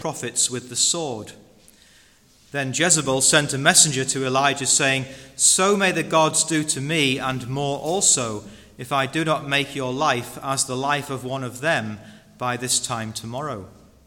prophets with the sword. Then Jezebel sent a messenger to Elijah, saying, So may the gods do to me, and more also, if I do not make your life as the life of one of them by this time tomorrow.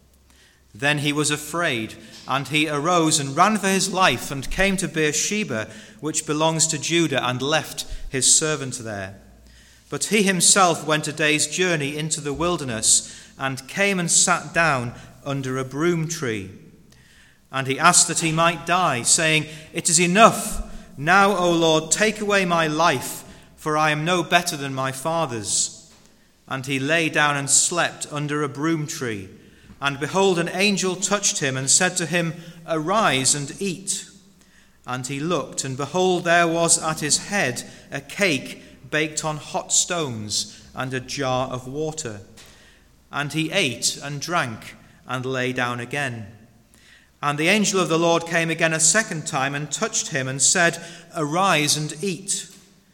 Then he was afraid, and he arose and ran for his life, and came to Beersheba, which belongs to Judah, and left his servant there. But he himself went a day's journey into the wilderness, and came and sat down under a broom tree. And he asked that he might die, saying, It is enough. Now, O Lord, take away my life, for I am no better than my fathers. And he lay down and slept under a broom tree. And behold, an angel touched him and said to him, Arise and eat. And he looked, and behold, there was at his head a cake baked on hot stones and a jar of water. And he ate and drank and lay down again. And the angel of the Lord came again a second time and touched him and said, Arise and eat,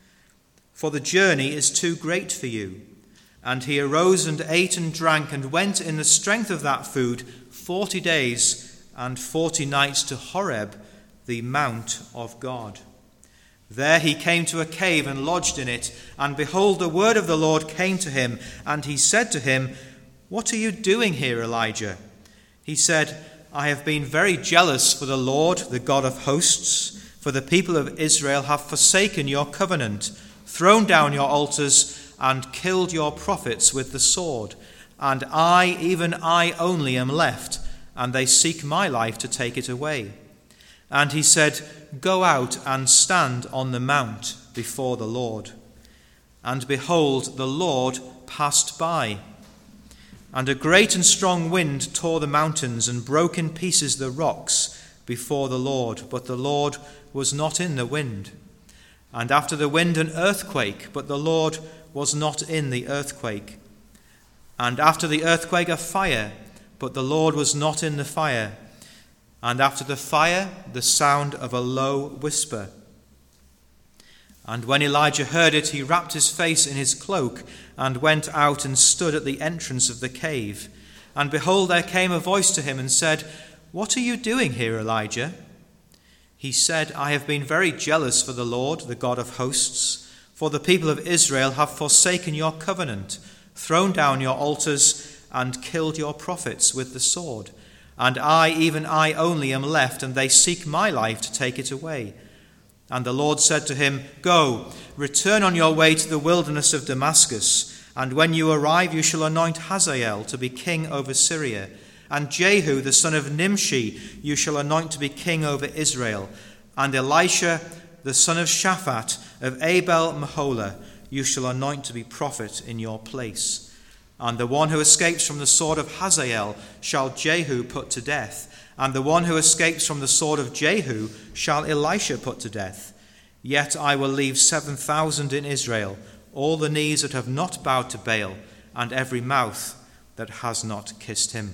for the journey is too great for you. And he arose and ate and drank and went in the strength of that food 40 days and 40 nights to Horeb, the mount of God. There he came to a cave and lodged in it. And behold, the word of the Lord came to him. And he said to him, What are you doing here, Elijah? He said, I have been very jealous for the Lord, the God of hosts, for the people of Israel have forsaken your covenant, thrown down your altars, and killed your prophets with the sword. And I, even I only, am left, and they seek my life to take it away. And he said, Go out and stand on the mount before the Lord. And behold, the Lord passed by. And a great and strong wind tore the mountains and broke in pieces the rocks before the Lord. But the Lord was not in the wind. And after the wind an earthquake, but the Lord was not in the earthquake. And after the earthquake a fire, but the Lord was not in the fire. And after the fire the sound of a low whisper. And when Elijah heard it, he wrapped his face in his cloak and went out and stood at the entrance of the cave. And behold, there came a voice to him and said, What are you doing here, Elijah? He said, I have been very jealous for the Lord, the God of hosts, for the people of Israel have forsaken your covenant, thrown down your altars, and killed your prophets with the sword. And I, even I only, am left, and they seek my life to take it away. And the Lord said to him, Go, return on your way to the wilderness of Damascus, and when you arrive you shall anoint Hazael to be king over Syria, and Jehu the son of Nimshi you shall anoint to be king over Israel, and Elisha the son of Shaphat of Abel-Meholah you shall anoint to be prophet in your place. And the one who escapes from the sword of Hazael shall Jehu put to death, and the one who escapes from the sword of Jehu shall Elisha put to death. Yet I will leave 7,000 in Israel, all the knees that have not bowed to Baal, and every mouth that has not kissed him.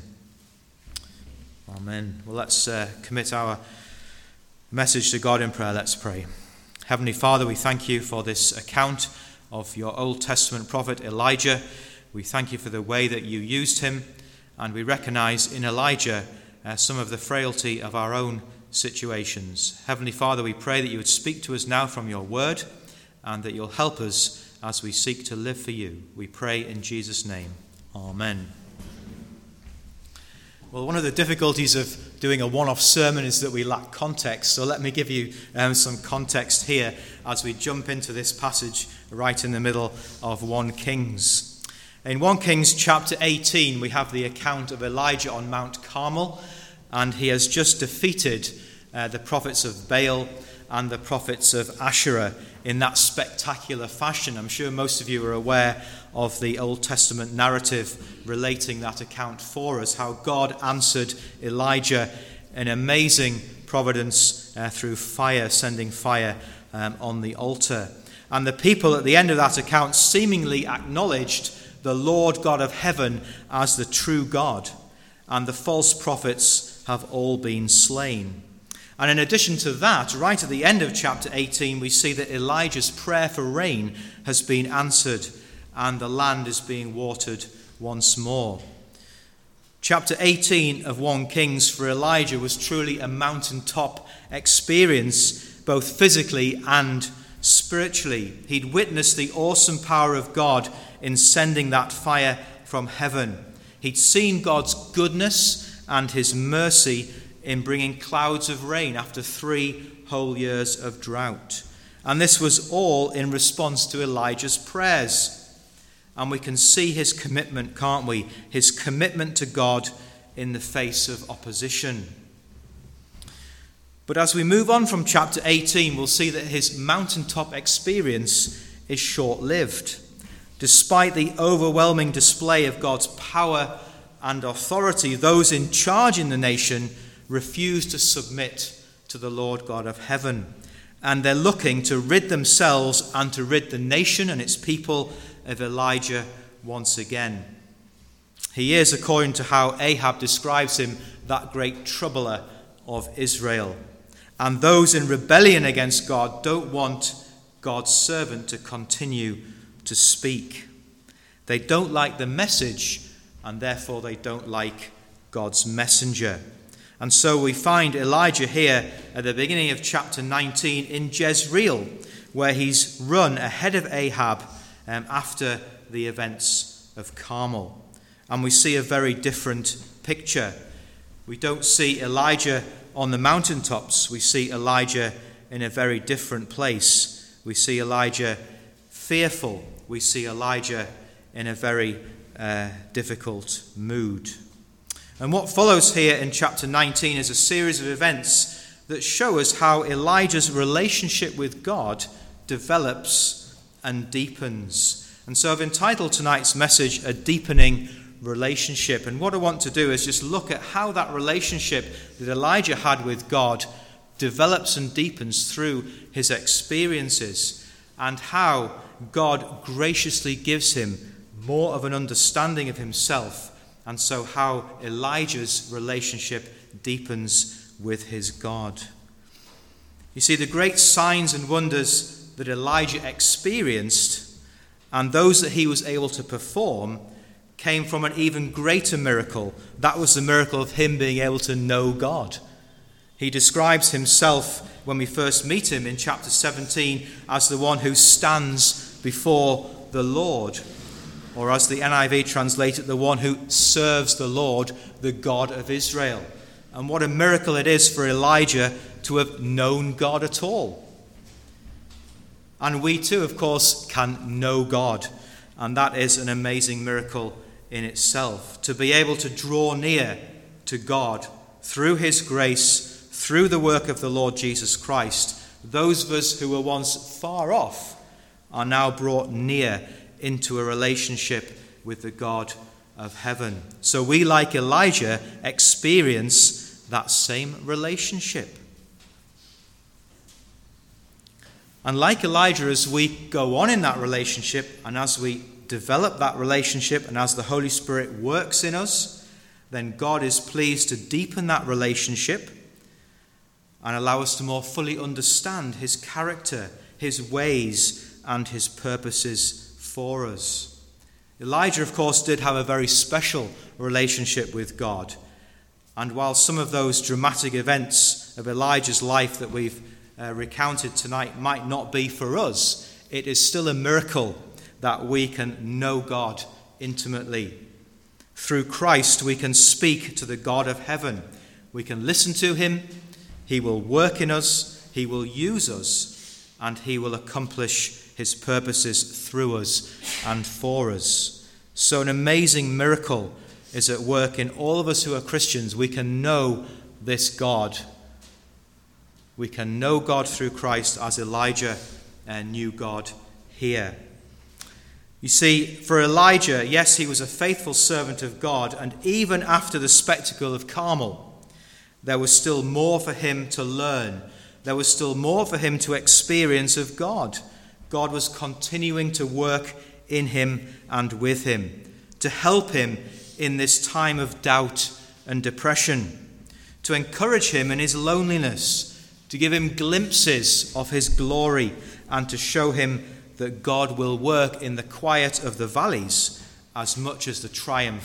Amen. Well, let's commit our message to God in prayer. Let's pray. Heavenly Father, we thank you for this account of your Old Testament prophet Elijah. We thank you for the way that you used him, and we recognize in Elijah some of the frailty of our own situations. Heavenly Father, we pray that you would speak to us now from your word, and that you'll help us as we seek to live for you. We pray in Jesus' name. Amen. Well, one of the difficulties of doing a one-off sermon is that we lack context. So let me give you some context here as we jump into this passage right in the middle of 1 Kings. In 1 Kings chapter 18, we have the account of Elijah on Mount Carmel, and he has just defeated the prophets of Baal and the prophets of Asherah in that spectacular fashion. I'm sure most of you are aware of the Old Testament narrative relating that account for us, how God answered Elijah in amazing providence through fire, sending fire on the altar. And the people at the end of that account seemingly acknowledged the Lord God of heaven as the true God, and the false prophets have all been slain. And in addition to that, right at the end of chapter 18, we see that Elijah's prayer for rain has been answered and the land is being watered once more. Chapter 18 of 1 Kings for Elijah was truly a mountaintop experience, both physically and spiritually. He'd witnessed the awesome power of God in sending that fire from heaven. He'd seen God's goodness and his mercy in bringing clouds of rain after 3 whole years of drought. And this was all in response to Elijah's prayers. And we can see his commitment, can't we? His commitment to God in the face of opposition. But as we move on from chapter 18, we'll see that his mountaintop experience is short-lived. Despite the overwhelming display of God's power and authority, those in charge in the nation refuse to submit to the Lord God of heaven. And they're looking to rid themselves and to rid the nation and its people of Elijah once again. He is, according to how Ahab describes him, that great troubler of Israel. And those in rebellion against God don't want God's servant to continue to speak. They don't like the message, and therefore they don't like God's messenger. And so we find Elijah here at the beginning of chapter 19 in Jezreel, where he's run ahead of Ahab after the events of Carmel. And we see a very different picture. We don't see Elijah on the mountaintops. We see Elijah in a very different place. We see Elijah fearful. We see Elijah in a very difficult mood. And what follows here in chapter 19 is a series of events that show us how Elijah's relationship with God develops and deepens. And so I've entitled tonight's message, A Deepening Relationship. And what I want to do is just look at how that relationship that Elijah had with God develops and deepens through his experiences, and how God graciously gives him more of an understanding of himself, and so how Elijah's relationship deepens with his God. You see, the great signs and wonders that Elijah experienced and those that he was able to perform came from an even greater miracle. That was the miracle of him being able to know God. He describes himself, when we first meet him in chapter 17, as the one who stands before the Lord, or as the NIV translates it, the one who serves the Lord, the God of Israel. And what a miracle it is for Elijah to have known God at all. And we too, of course, can know God. And that is an amazing miracle in itself. To be able to draw near to God through his grace, through the work of the Lord Jesus Christ. Those of us who were once far off are now brought near into a relationship with the God of heaven. So we, like Elijah, experience that same relationship. And like Elijah, as we go on in that relationship, and as we develop that relationship, and as the Holy Spirit works in us, then God is pleased to deepen that relationship and allow us to more fully understand his character, his ways, and his purposes for us. Elijah, of course, did have a very special relationship with God. And while some of those dramatic events of Elijah's life that we've recounted tonight might not be for us, it is still a miracle that we can know God intimately. Through Christ, we can speak to the God of heaven. We can listen to him. He will work in us. He will use us. And he will accomplish his purposes through us and for us. So an amazing miracle is at work in all of us who are Christians. We can know this God. We can know God through Christ as Elijah knew God here. You see, for Elijah, yes, he was a faithful servant of God, and even after the spectacle of Carmel, there was still more for him to learn. There was still more for him to experience of God. God was continuing to work in him and with him, to help him in this time of doubt and depression, to encourage him in his loneliness, to give him glimpses of his glory, and to show him that God will work in the quiet of the valleys as much as the triumph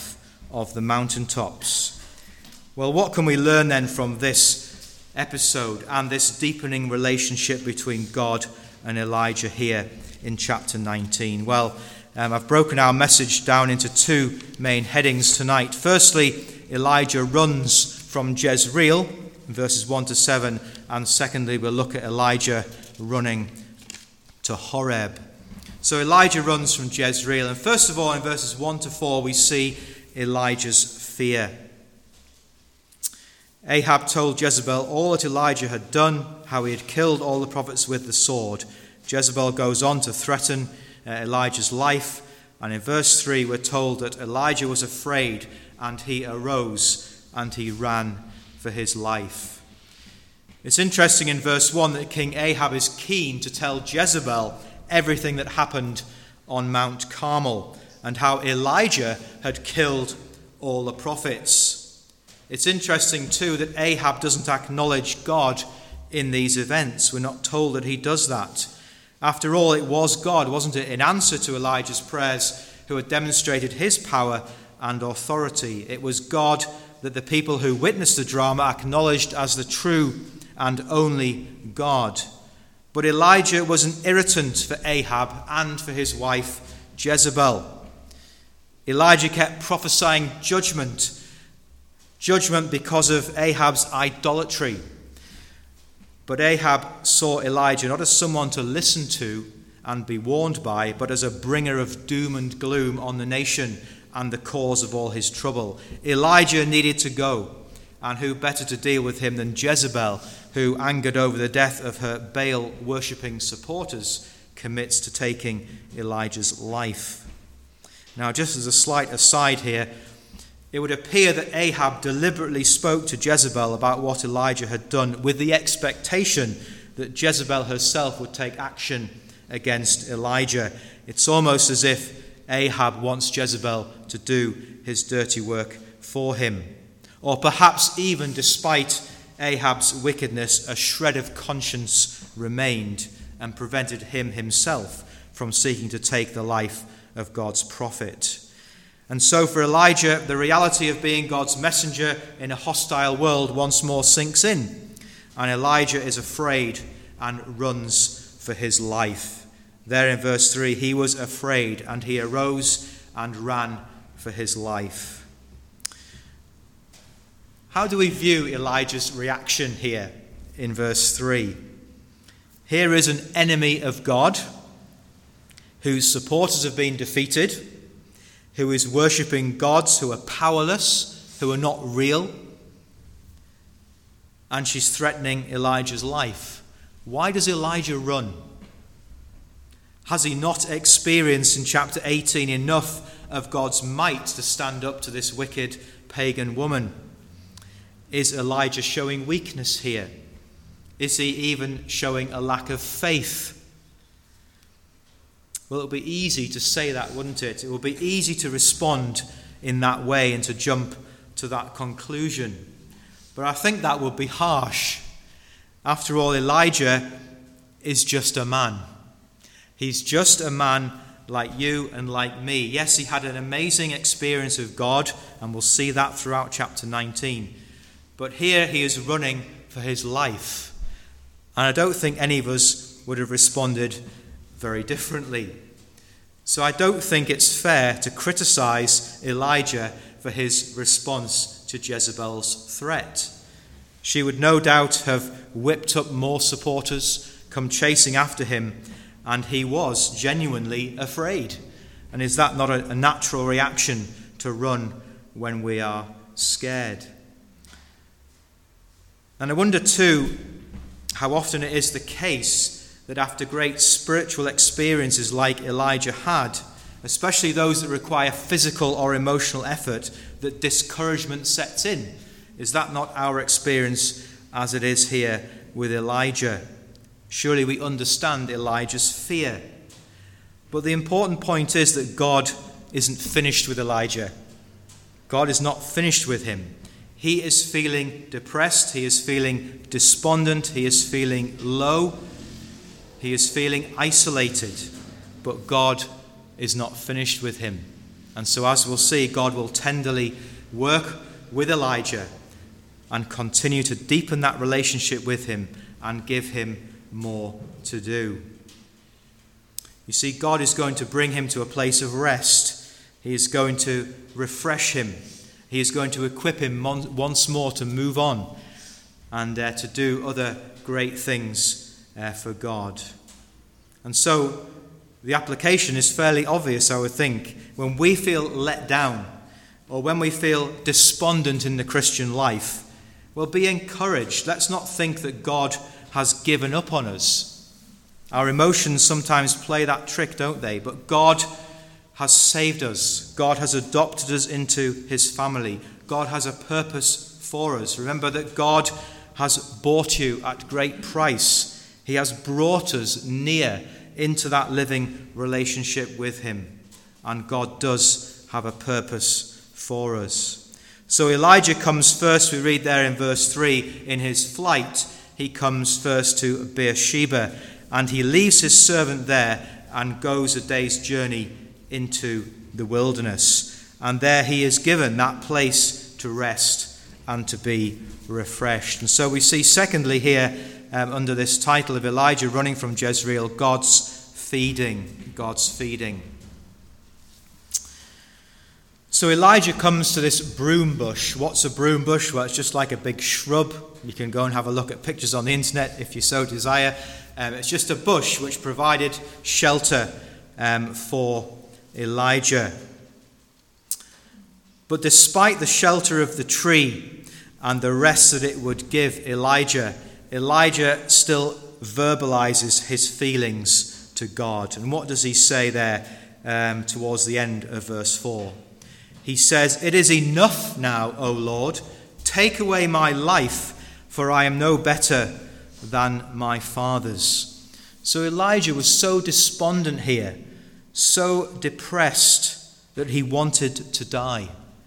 of the mountaintops. Well, what can we learn then from this episode and this deepening relationship between God and Elijah here in chapter 19? Well, I've broken our message down into two main headings tonight. Firstly, Elijah runs from Jezreel, verses 1 to 7, and secondly, we'll look at Elijah running to Horeb. So Elijah runs from Jezreel, and first of all, in verses 1 to 4, we see Elijah's fear. Ahab told Jezebel all that Elijah had done, how he had killed all the prophets with the sword. Jezebel goes on to threaten Elijah's life, and in verse 3 we're told that Elijah was afraid, and he arose and he ran for his life. It's interesting in verse 1 that King Ahab is keen to tell Jezebel everything that happened on Mount Carmel and how Elijah had killed all the prophets. It's interesting too that Ahab doesn't acknowledge God in these events. We're not told that he does that. After all, it was God, wasn't it, in answer to Elijah's prayers, who had demonstrated his power and authority. It was God that the people who witnessed the drama acknowledged as the true and only God. But Elijah was an irritant for Ahab and for his wife Jezebel. Elijah kept prophesying judgment because of Ahab's idolatry. But Ahab saw Elijah not as someone to listen to and be warned by, but as a bringer of doom and gloom on the nation and the cause of all his trouble. Elijah needed to go, and who better to deal with him than Jezebel, who, angered over the death of her Baal-worshipping supporters, commits to taking Elijah's life. Now, just as a slight aside here, it would appear that Ahab deliberately spoke to Jezebel about what Elijah had done with the expectation that Jezebel herself would take action against Elijah. It's almost as if Ahab wants Jezebel to do his dirty work for him. Or perhaps even despite Ahab's wickedness, a shred of conscience remained and prevented him himself from seeking to take the life of God's prophet. And so for Elijah, the reality of being God's messenger in a hostile world once more sinks in. And Elijah is afraid and runs for his life. There in verse 3, he was afraid and he arose and ran for his life. How do we view Elijah's reaction here in verse 3? Here is an enemy of God whose supporters have been defeated, who is worshipping gods who are powerless, who are not real, and she's threatening Elijah's life. Why does Elijah run? Has he not experienced in chapter 18 enough of God's might to stand up to this wicked pagan woman? Is Elijah showing weakness here? Is he even showing a lack of faith? Well, it would be easy to say that, wouldn't it? It would be easy to respond in that way and to jump to that conclusion. But I think that would be harsh. After all, Elijah is just a man. He's just a man like you and like me. Yes, he had an amazing experience of God, and we'll see that throughout chapter 19. But here he is running for his life. And I don't think any of us would have responded very differently. So I don't think it's fair to criticize Elijah for his response to Jezebel's threat. She would no doubt have whipped up more supporters, come chasing after him, and he was genuinely afraid. And is that not a natural reaction to run when we are scared? And I wonder too how often it is the case that after great spiritual experiences like Elijah had, especially those that require physical or emotional effort, that discouragement sets in. Is that not our experience as it is here with Elijah? Surely we understand Elijah's fear. But the important point is that God isn't finished with Elijah. God is not finished with him. He is feeling depressed. He is feeling despondent. He is feeling low. He is feeling isolated. But God is not finished with him. And so, as we'll see, God will tenderly work with Elijah and continue to deepen that relationship with him and give him more to do. You see, God is going to bring him to a place of rest. He is going to refresh him. He is going to equip him once more to move on and to do other great things for God. And so the application is fairly obvious, I would think. When we feel let down or when we feel despondent in the Christian life, well, be encouraged. Let's not think that God has given up on us. Our emotions sometimes play that trick, don't they? But God has saved us. God has adopted us into his family. God has a purpose for us. Remember that God has bought you at great price. He has brought us near into that living relationship with him. And God does have a purpose for us. So Elijah comes first, we read there in verse 3, in his flight, he comes first to Beersheba, and he leaves his servant there and goes a day's journey into the wilderness. And there he is given that place to rest and to be refreshed. And so we see secondly here, under this title of Elijah running from Jezreel, God's feeding. God's feeding. So Elijah comes to this broom bush. What's a broom bush? Well, it's just like a big shrub. You can go and have a look at pictures on the internet if you so desire. It's just a bush which provided shelter for Elijah. But despite the shelter of the tree and the rest that it would give Elijah, Elijah still verbalizes his feelings to God. And what does he say there towards the end of verse 4? He says, "It is enough now, O Lord. Take away my life, for I am no better than my fathers." So Elijah was so despondent here, so depressed that he wanted to die.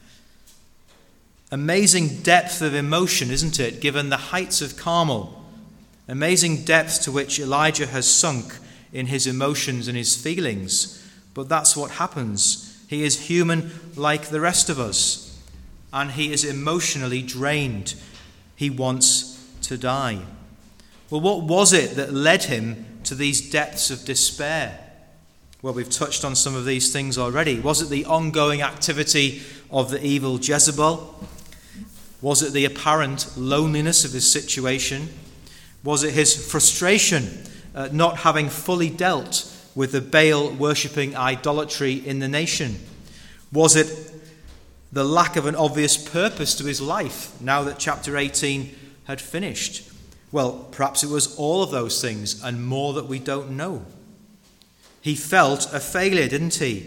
Amazing depth of emotion, isn't it, given the heights of Carmel? Amazing depth to which Elijah has sunk in his emotions and his feelings. But that's what happens. He is human like the rest of us, and he is emotionally drained. He wants to die. Well, what was it that led him to these depths of despair? Well, we've touched on some of these things already. Was it the ongoing activity of the evil Jezebel? Was it the apparent loneliness of his situation? Was it his frustration at not having fully dealt with the Baal-worshipping idolatry in the nation? Was it the lack of an obvious purpose to his life now that chapter 18 had finished? Well, perhaps it was all of those things and more that we don't know. He felt a failure, didn't he?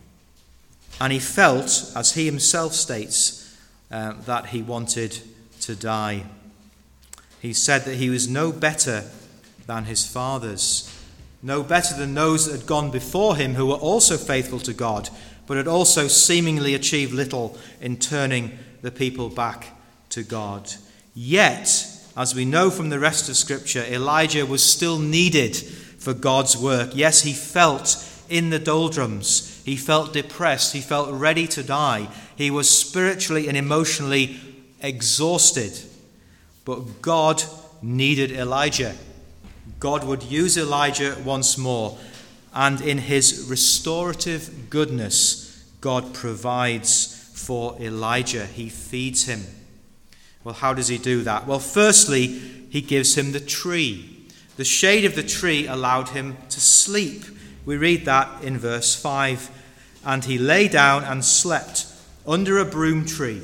And he felt, as he himself states, that he wanted to die. He said that he was no better than his fathers. No better than those that had gone before him who were also faithful to God, but had also seemingly achieved little in turning the people back to God. Yet, as we know from the rest of Scripture, Elijah was still needed for God's work. Yes, he felt in the doldrums. He felt depressed. He felt ready to die. He was spiritually and emotionally exhausted. But God needed Elijah. God would use Elijah once more, and in his restorative goodness, God provides for Elijah. He feeds him. Well, how does he do that? Well, firstly, he gives him the tree. The shade of the tree allowed him to sleep. We read that in verse 5. "And he lay down and slept under a broom tree."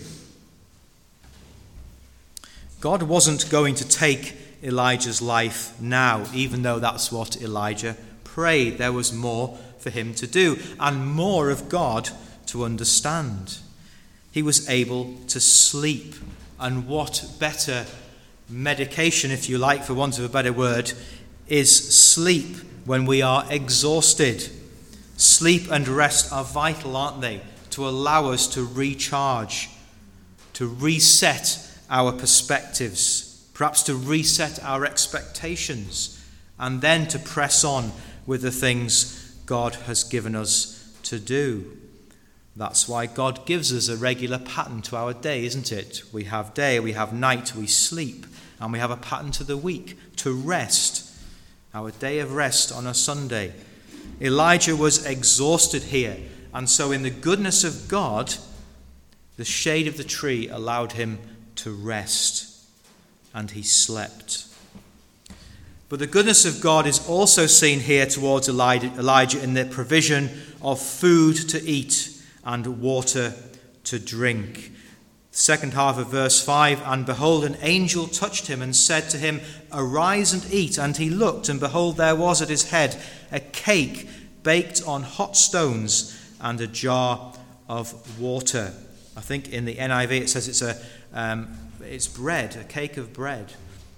God wasn't going to take Elijah's life now, even though that's what Elijah prayed. There was more for him to do and more of God to understand. He was able to sleep. And what better medication, if you like, for want of a better word, is sleep when we are exhausted. Sleep and rest are vital, aren't they, to allow us to recharge, to reset our perspectives, perhaps to reset our expectations, and then to press on with the things God has given us to do. That's why God gives us a regular pattern to our day, isn't it? We have day, we have night, we sleep, and we have a pattern to the week, to rest. Our day of rest on a Sunday. Elijah was exhausted here, and so in the goodness of God, the shade of the tree allowed him to rest, and he slept. But the goodness of God is also seen here towards Elijah in the provision of food to eat and water to drink. The second half of verse 5, and behold, an angel touched him and said to him, arise and eat. And he looked, and behold, there was at his head a cake baked on hot stones and a jar of water. I think in the NIV it says it's bread, a cake of bread.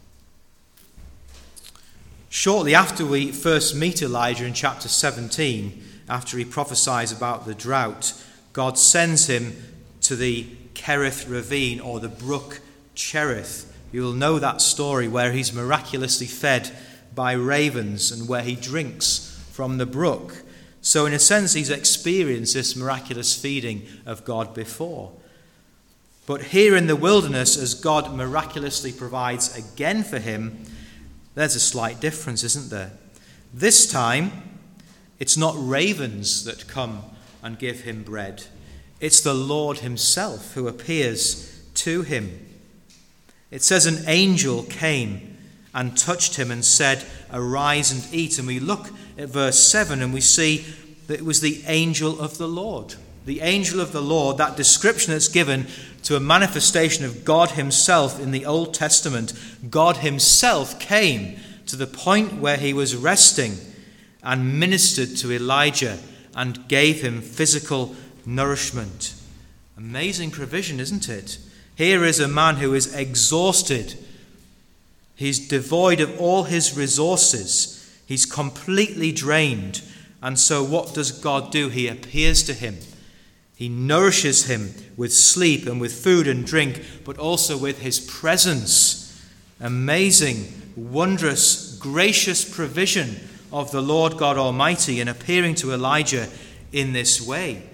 Shortly after we first meet Elijah in chapter 17, after he prophesies about the drought, God sends him to the Kerith ravine, or the brook Cherith. You will know that story where he's miraculously fed by ravens and where he drinks from the brook. So in a sense, he's experienced this miraculous feeding of God before. But here in the wilderness, as God miraculously provides again for him, there's a slight difference, isn't there? This time, it's not ravens that come and give him bread. It's the Lord himself who appears to him. It says an angel came and touched him and said, arise and eat. And we look at verse 7 and we see that it was the angel of the Lord. The angel of the Lord, that description that's given to a manifestation of God himself in the Old Testament. God himself came to the point where he was resting and ministered to Elijah and gave him physical nourishment. Amazing provision, isn't it? Here is a man who is exhausted. He's devoid of all his resources. He's completely drained. And so what does God do? He appears to him. He nourishes him with sleep and with food and drink, but also with his presence. Amazing, wondrous, gracious provision of the Lord God Almighty in appearing to Elijah in this way.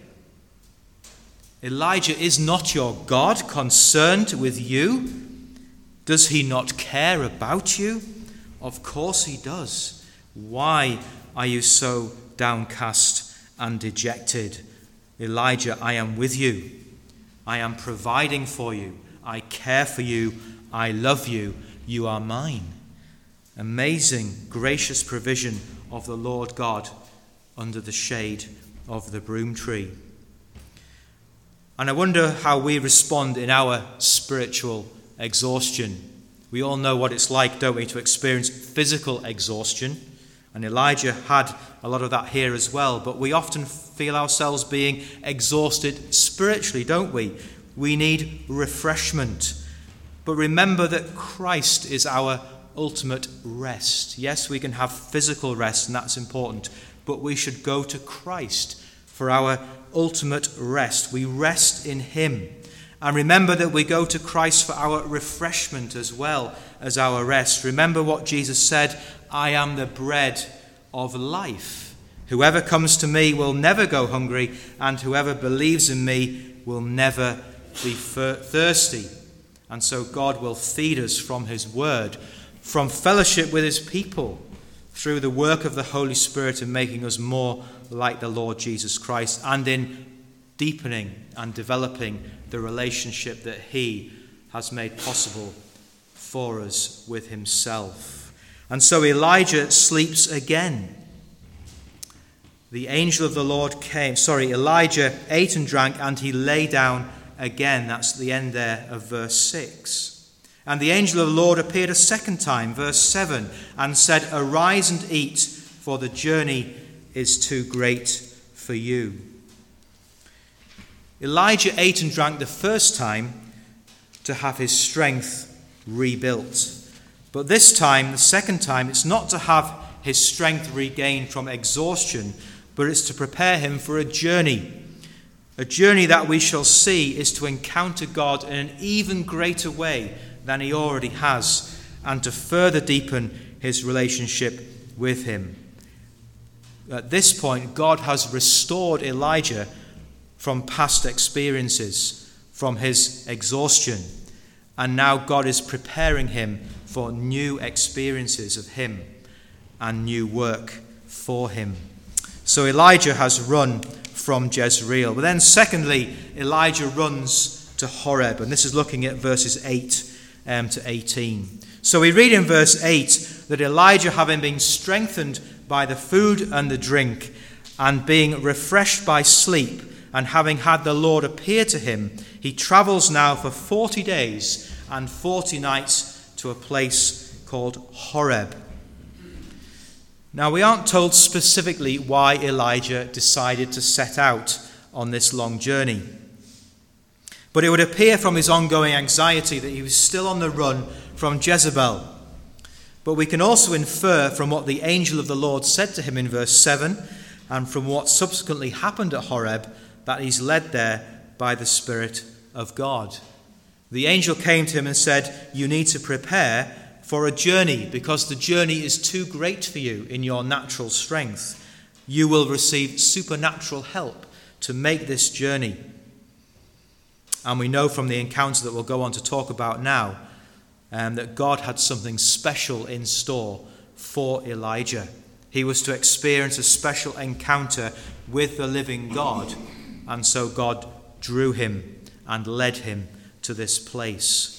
Elijah, is not your God concerned with you? Does he not care about you? Of course he does. Why are you so downcast and dejected? Elijah, I am with you. I am providing for you. I care for you. I love you. You are mine. Amazing, gracious provision of the Lord God under the shade of the broom tree. And I wonder how we respond in our spiritual exhaustion. We all know what it's like, don't we, to experience physical exhaustion. And Elijah had a lot of that here as well. But we often feel ourselves being exhausted spiritually, don't we? We need refreshment. But remember that Christ is our ultimate rest. Yes, we can have physical rest, and that's important. But we should go to Christ for our ultimate rest. We rest in him. And remember that we go to Christ for our refreshment as well as our rest. Remember what Jesus said, I am the bread of life. Whoever comes to me will never go hungry, and whoever believes in me will never be thirsty. And so God will feed us from his word, from fellowship with his people, through the work of the Holy Spirit in making us more like the Lord Jesus Christ, and in deepening and developing the relationship that he has made possible for us with himself. And so Elijah sleeps again. Elijah ate and drank, and he lay down again. That's the end there of verse 6. And the angel of the Lord appeared a second time, verse 7, and said, arise and eat, for the journey is too great for you. Elijah ate and drank the first time to have his strength rebuilt. But this time, the second time, it's not to have his strength regained from exhaustion, but it's to prepare him for a journey. A journey that we shall see is to encounter God in an even greater way than he already has, and to further deepen his relationship with him. At this point, God has restored Elijah from past experiences, from his exhaustion. And now God is preparing him for new experiences of him and new work for him. So Elijah has run from Jezreel. But then secondly, Elijah runs to Horeb. And this is looking at verses 8 to 18. So we read in verse 8 that Elijah, having been strengthened by the food and the drink, and being refreshed by sleep, and having had the Lord appear to him, he travels now for 40 days and 40 nights to a place called Horeb. Now, we aren't told specifically why Elijah decided to set out on this long journey. But it would appear from his ongoing anxiety that he was still on the run from Jezebel. But we can also infer from what the angel of the Lord said to him in verse 7, and from what subsequently happened at Horeb, that he's led there by the Spirit of God. The angel came to him and said, "You need to prepare for a journey, because the journey is too great for you in your natural strength. You will receive supernatural help to make this journey." And we know from the encounter that we'll go on to talk about now, that God had something special in store for Elijah. He was to experience a special encounter with the living God, and so God drew him and led him to this place.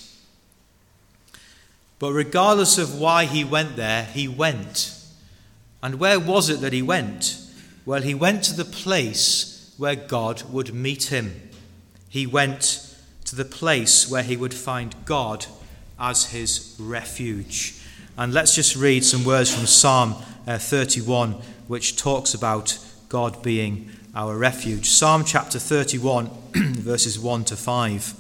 But regardless of why he went there, he went. And where was it that he went? Well, he went to the place where God would meet him. He went to the place where he would find God as his refuge. And let's just read some words from Psalm 31, which talks about God being our refuge. Psalm chapter 31, verses 1 to 5,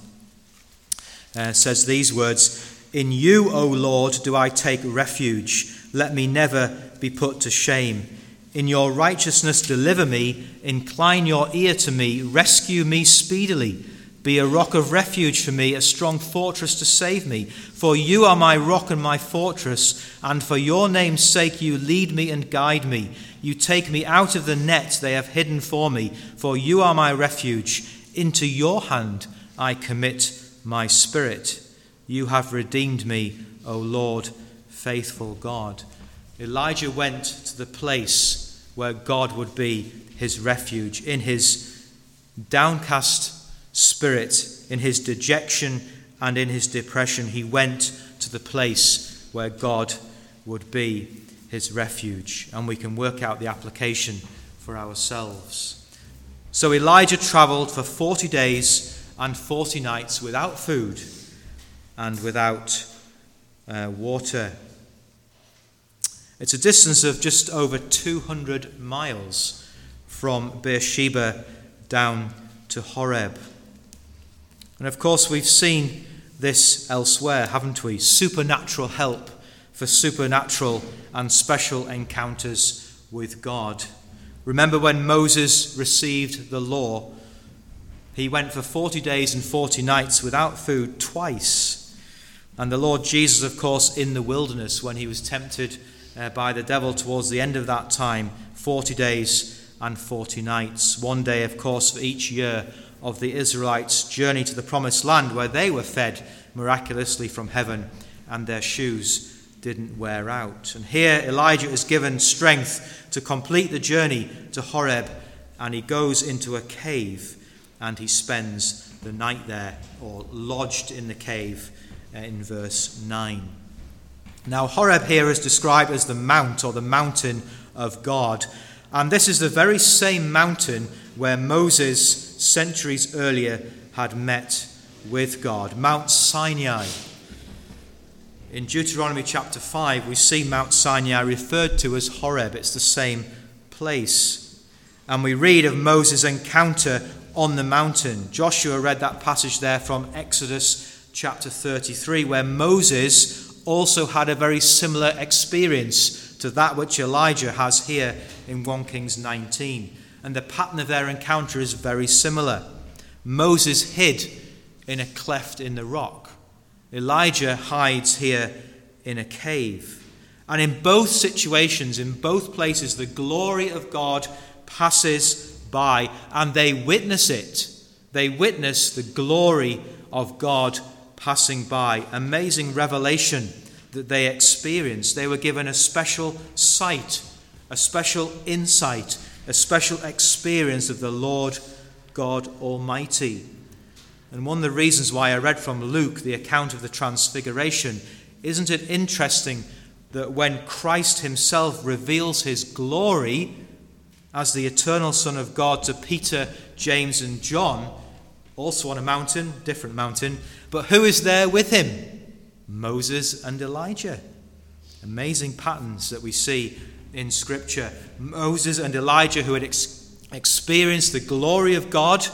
says these words, "In you, O Lord, do I take refuge. Let me never be put to shame. In your righteousness deliver me. Incline your ear to me. Rescue me speedily. Be a rock of refuge for me, a strong fortress to save me. For you are my rock and my fortress, and for your name's sake you lead me and guide me. You take me out of the net they have hidden for me, for you are my refuge. Into your hand I commit my spirit. You have redeemed me, O Lord, faithful God." Elijah went to the place where God would be his refuge. In his downcast spirit, in his dejection and in his depression, he went to the place where God would be his refuge. And we can work out the application for ourselves. So Elijah traveled for 40 days and 40 nights without food and without water. It's a distance of just over 200 miles from Beersheba down to Horeb. And of course, we've seen this elsewhere, haven't we? Supernatural help for supernatural and special encounters with God. Remember when Moses received the law, he went for 40 days and 40 nights without food twice. And the Lord Jesus, of course, in the wilderness when he was tempted by the devil towards the end of that time, 40 days and 40 nights. One day, of course, for each year of the Israelites' journey to the promised land, where they were fed miraculously from heaven and their shoes didn't wear out. And here Elijah is given strength to complete the journey to Horeb, and he goes into a cave and he spends the night there, or lodged in the cave in verse 9. Now Horeb here is described as the mount, or the mountain of God. And this is the very same mountain where Moses, centuries earlier, had met with God, Mount Sinai. In Deuteronomy chapter 5, we see Mount Sinai referred to as Horeb. It's the same place. And we read of Moses' encounter on the mountain. Joshua read that passage there from Exodus chapter 33, where Moses also had a very similar experience to that which Elijah has here in 1 Kings 19. And the pattern of their encounter is very similar. Moses hid in a cleft in the rock. Elijah hides here in a cave. And in both situations, in both places, the glory of God passes by, and they witness it. They witness the glory of God passing by. Amazing revelation that they experienced. They were given a special sight, a special insight, a special experience of the Lord God Almighty. And one of the reasons why I read from Luke the account of the Transfiguration, isn't it interesting that when Christ himself reveals his glory as the eternal Son of God to Peter, James and John, also on a mountain, different mountain, but who is there with him? Moses and Elijah. Amazing patterns that we see in Scripture. Moses and Elijah, who had experienced the glory of God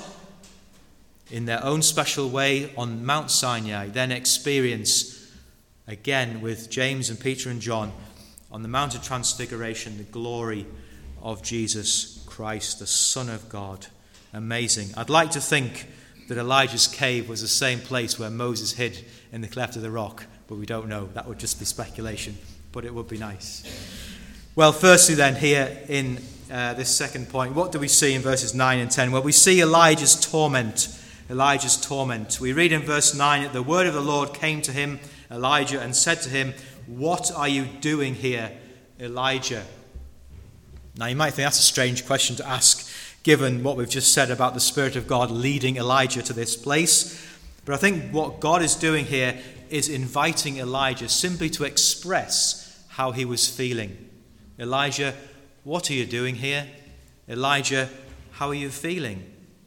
in their own special way on Mount Sinai, then experience again with James and Peter and John on the Mount of Transfiguration the glory of Jesus Christ, the Son of God. Amazing. I'd like to think that Elijah's cave was the same place where Moses hid in the cleft of the rock, but we don't know. That would just be speculation, but it would be nice. Well, firstly then, here in this second point, what do we see in verses 9 and 10? Well, we see Elijah's torment. Elijah's torment. We read in verse 9 that the word of the Lord came to him, Elijah, and said to him, "What are you doing here, Elijah?" Now, you might think that's a strange question to ask, given what we've just said about the Spirit of God leading Elijah to this place. But I think what God is doing here is inviting Elijah simply to express how he was feeling. Elijah, what are you doing here? Elijah, how are you feeling?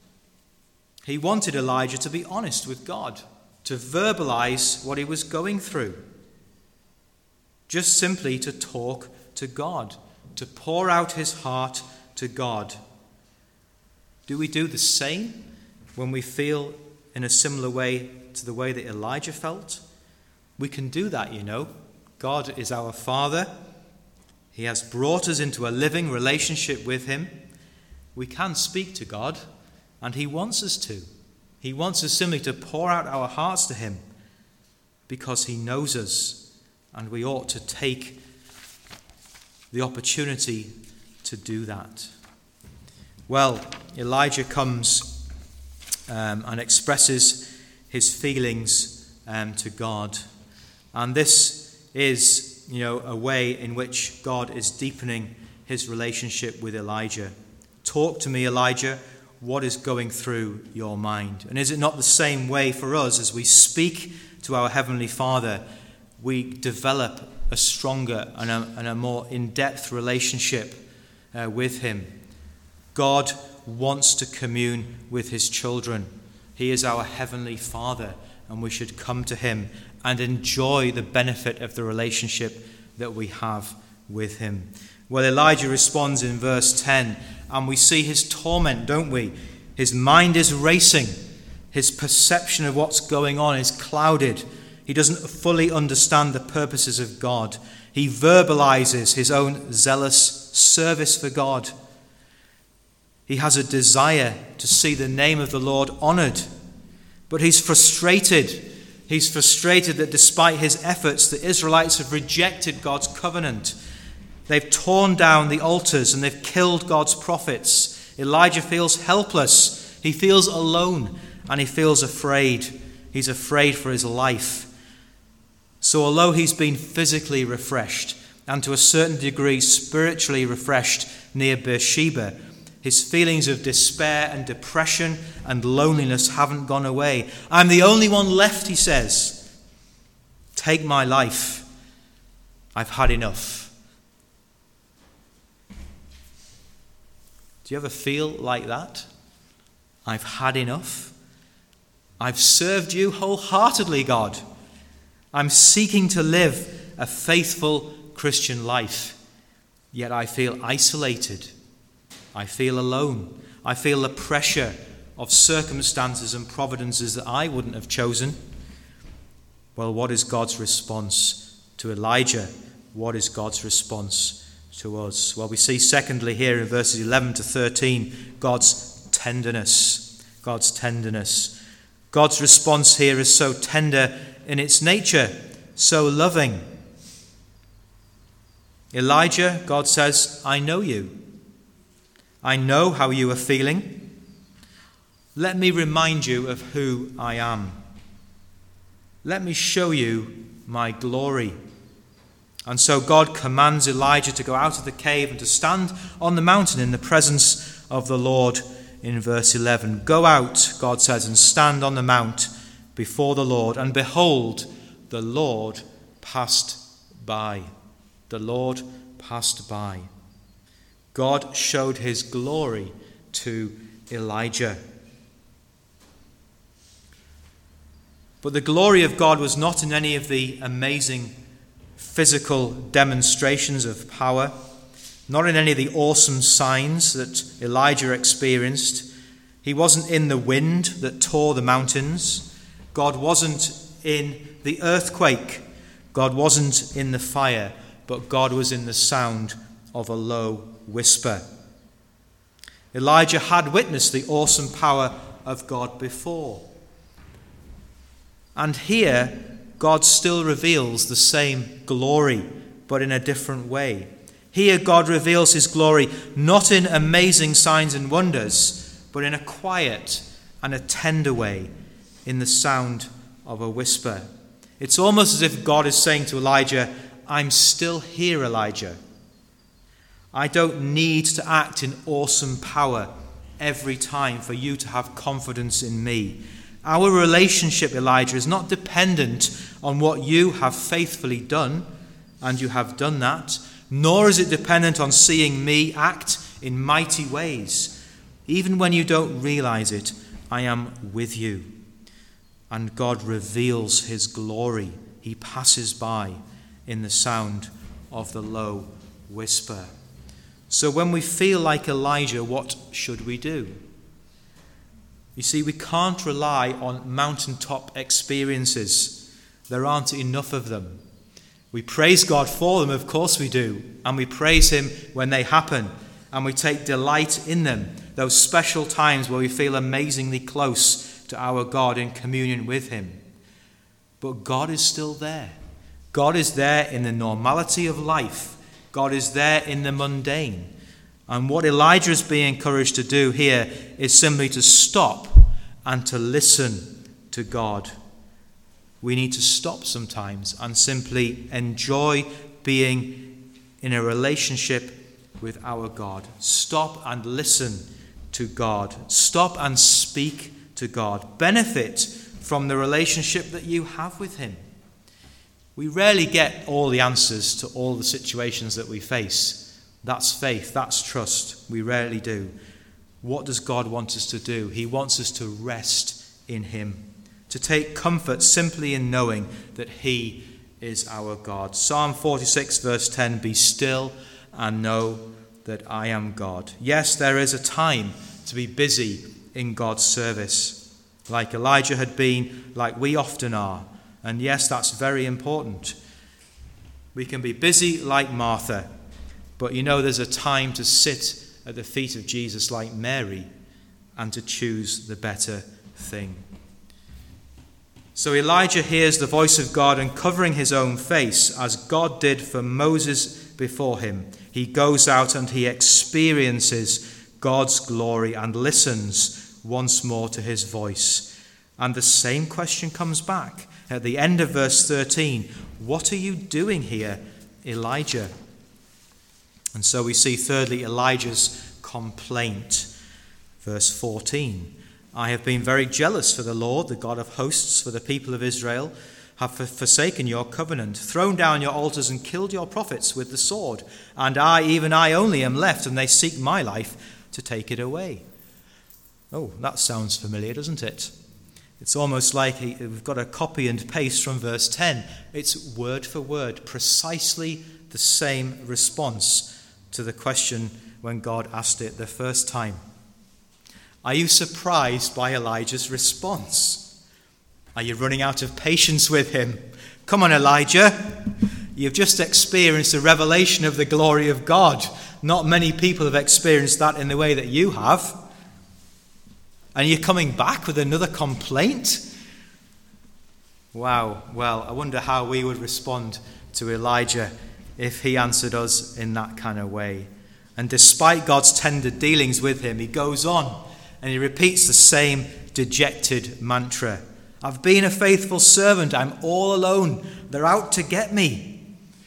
He wanted Elijah to be honest with God, to verbalize what he was going through. Just simply to talk to God, to pour out his heart to God. Do we do the same when we feel in a similar way to the way that Elijah felt? We can do that, you know. God is our Father. He has brought us into a living relationship with him. We can speak to God, and he wants us to. He wants us simply to pour out our hearts to him because he knows us, and we ought to take the opportunity to do that. Well, Elijah comes and expresses his feelings to God. And this is, a way in which God is deepening his relationship with Elijah. Talk to me, Elijah. What is going through your mind? And is it not the same way for us as we speak to our Heavenly Father, we develop a stronger and a more in-depth relationship with him? God wants to commune with his children. He is our Heavenly Father, and we should come to him and enjoy the benefit of the relationship that we have with him. Well, Elijah responds in verse 10, and we see his torment, don't we? His mind is racing. His perception of what's going on is clouded. He doesn't fully understand the purposes of God. He verbalizes his own zealous service for God. He has a desire to see the name of the Lord honored, but he's frustrated. He's frustrated that despite his efforts, the Israelites have rejected God's covenant. They've torn down the altars and they've killed God's prophets. Elijah feels helpless. He feels alone and he feels afraid. He's afraid for his life. So although he's been physically refreshed and to a certain degree spiritually refreshed near Beersheba, his feelings of despair and depression and loneliness haven't gone away. I'm the only one left, he says. Take my life. I've had enough. Do you ever feel like that? I've had enough. I've served you wholeheartedly, God. I'm seeking to live a faithful Christian life, yet I feel isolated. I feel alone. I feel the pressure of circumstances and providences that I wouldn't have chosen. Well, what is God's response to Elijah? What is God's response to us? Well, we see secondly here in verses 11 to 13, God's tenderness. God's tenderness. God's response here is so tender in its nature, so loving. Elijah, God says, I know you. I know how you are feeling. Let me remind you of who I am. Let me show you my glory." And so God commands Elijah to go out of the cave and to stand on the mountain in the presence of the Lord in verse 11. "Go out," God says, "and stand on the mount before the Lord. And behold, the Lord passed by." The Lord passed by. God showed his glory to Elijah. But the glory of God was not in any of the amazing physical demonstrations of power, not in any of the awesome signs that Elijah experienced. He wasn't in the wind that tore the mountains. God wasn't in the earthquake. God wasn't in the fire, but God was in the sound of a low whisper. Elijah had witnessed the awesome power of God before. And here, God still reveals the same glory, but in a different way. Here, God reveals his glory not in amazing signs and wonders, but in a quiet and a tender way, in the sound of a whisper. It's almost as if God is saying to Elijah, "I'm still here, Elijah. I don't need to act in awesome power every time for you to have confidence in me. Our relationship, Elijah, is not dependent on what you have faithfully done, and you have done that, nor is it dependent on seeing me act in mighty ways. Even when you don't realize it, I am with you." And God reveals his glory. He passes by in the sound of the low whisper. So when we feel like Elijah, what should we do? You see, we can't rely on mountaintop experiences. There aren't enough of them. We praise God for them, of course we do, and we praise him when they happen, and we take delight in them, those special times where we feel amazingly close to our God in communion with him. But God is still there. God is there in the normality of life. God is there in the mundane. And what Elijah is being encouraged to do here is simply to stop and to listen to God. We need to stop sometimes and simply enjoy being in a relationship with our God. Stop and listen to God. Stop and speak to God. Benefit from the relationship that you have with him. We rarely get all the answers to all the situations that we face. That's faith, that's trust. We rarely do. What does God want us to do? He wants us to rest in him, to take comfort simply in knowing that he is our God. Psalm 46 verse 10, "Be still and know that I am God." Yes, there is a time to be busy in God's service, like Elijah had been, like we often are. And yes, that's very important. We can be busy like Martha, but you know there's a time to sit at the feet of Jesus like Mary and to choose the better thing. So Elijah hears the voice of God, and covering his own face, as God did for Moses before him, he goes out and he experiences God's glory and listens once more to his voice. And the same question comes back at the end of verse 13. "What are you doing here, Elijah?" And so we see thirdly Elijah's complaint. Verse 14. "I have been very jealous for the Lord, the God of hosts, for the people of Israel have forsaken your covenant, thrown down your altars and killed your prophets with the sword. And I, even I only, am left, and they seek my life to take it away." Oh, that sounds familiar, doesn't it? It's almost like we've got a copy and paste from verse 10. It's word for word, precisely the same response to the question when God asked it the first time. Are you surprised by Elijah's response? Are you running out of patience with him? Come on, Elijah. You've just experienced a revelation of the glory of God. Not many people have experienced that in the way that you have. And you're coming back with another complaint? Wow. Well, I wonder how we would respond to Elijah if he answered us in that kind of way. And despite God's tender dealings with him, he goes on and he repeats the same dejected mantra. I've been a faithful servant. I'm all alone. They're out to get me.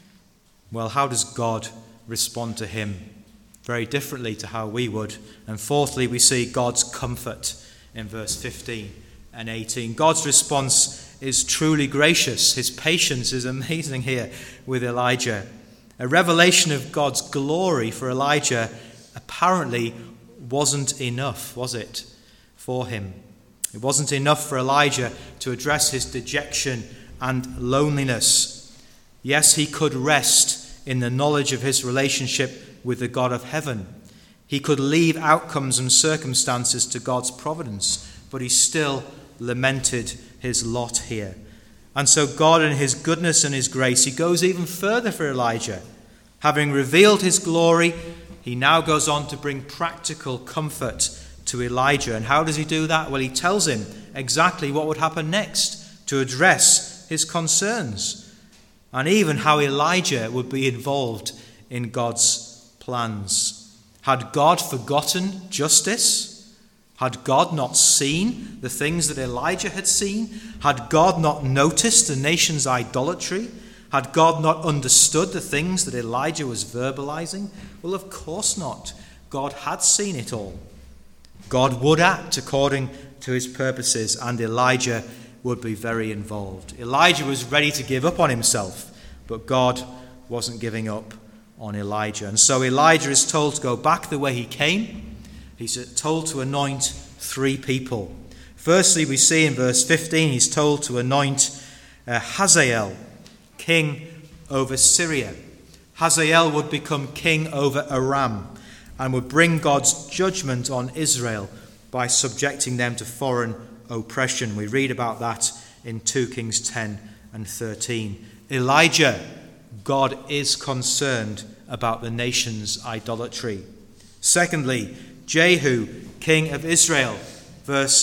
Well, how does God respond to him? Very differently to how we would. And fourthly, we see God's comfort in verse 15 and 18. God's response is truly gracious. His patience is amazing here with Elijah. A revelation of God's glory for Elijah apparently wasn't enough, was it, for him? It wasn't enough for Elijah to address his dejection and loneliness. Yes, he could rest in the knowledge of his relationship with the God of heaven. He could leave outcomes and circumstances to God's providence, but he still lamented his lot here. And so God, in his goodness and his grace, he goes even further for Elijah. Having revealed his glory, he now goes on to bring practical comfort to Elijah. And how does he do that? Well, he tells him exactly what would happen next to address his concerns, and even how Elijah would be involved in God's plans. Had God forgotten justice? Had God not seen the things that Elijah had seen? Had God not noticed the nation's idolatry? Had God not understood the things that Elijah was verbalizing? Well, of course not. God had seen it all. God would act according to his purposes, and Elijah would be very involved. Elijah was ready to give up on himself, but God wasn't giving up on Elijah. And so Elijah is told to go back the way he came. He's told to anoint 3 people. Firstly, we see in verse 15, he's told to anoint Hazael, king over Syria. Hazael would become king over Aram and would bring God's judgment on Israel by subjecting them to foreign oppression. We read about that in 2 Kings 10 and 13. Elijah, God is concerned about the nation's idolatry. Secondly, Jehu, king of Israel, verse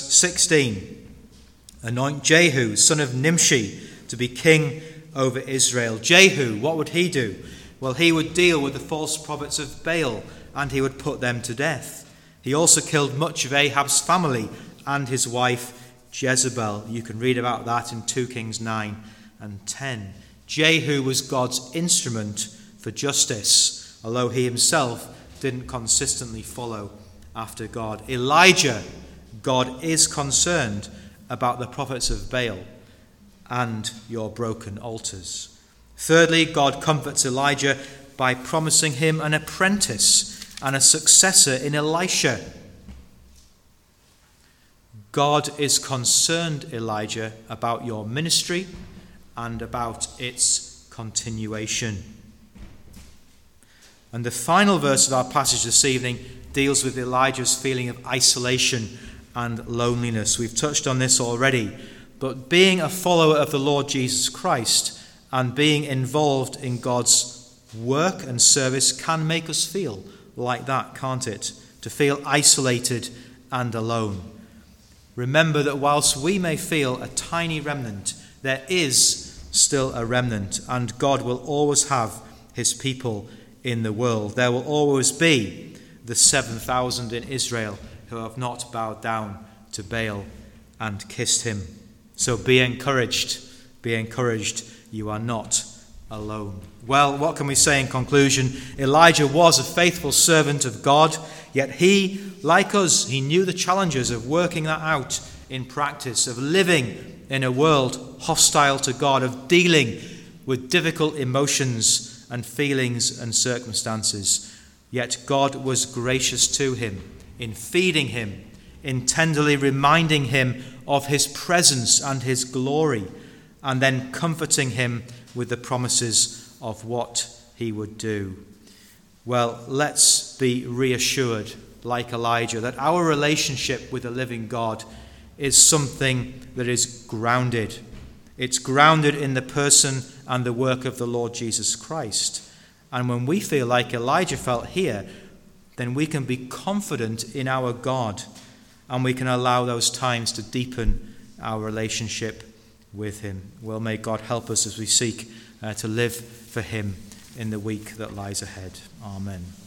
16. Anoint Jehu, son of Nimshi, to be king over Israel. Jehu, what would he do? Well, he would deal with the false prophets of Baal, and he would put them to death. He also killed much of Ahab's family and his wife Jezebel. You can read about that in 2 Kings 9 and 10. Jehu was God's instrument for justice, although he himself didn't consistently follow after God. Elijah, God is concerned about the prophets of Baal and your broken altars. Thirdly, God comforts Elijah by promising him an apprentice and a successor in Elisha. God is concerned, Elijah, about your ministry and about its continuation. And the final verse of our passage this evening deals with Elijah's feeling of isolation and loneliness. We've touched on this already, but being a follower of the Lord Jesus Christ and being involved in God's work and service can make us feel like that, can't it? To feel isolated and alone. Remember that whilst we may feel a tiny remnant, there is still a remnant, and God will always have his people in the world. There will always be the 7,000 in Israel who have not bowed down to Baal and kissed him. So be encouraged. Be encouraged. You are not alone. Well, what can we say in conclusion? Elijah was a faithful servant of God, yet he, like us, he knew the challenges of working that out in practice, of living in a world hostile to God, of dealing with difficult emotions and feelings and circumstances. Yet God was gracious to him in feeding him, in tenderly reminding him of his presence and his glory, and then comforting him with the promises of what he would do. Well, let's be reassured, like Elijah, that our relationship with the living God is something that is grounded. It's grounded in the person and the work of the Lord Jesus Christ. And when we feel like Elijah felt here, then we can be confident in our God, and we can allow those times to deepen our relationship with him. Well, may God help us as we seek to live for him in the week that lies ahead. Amen.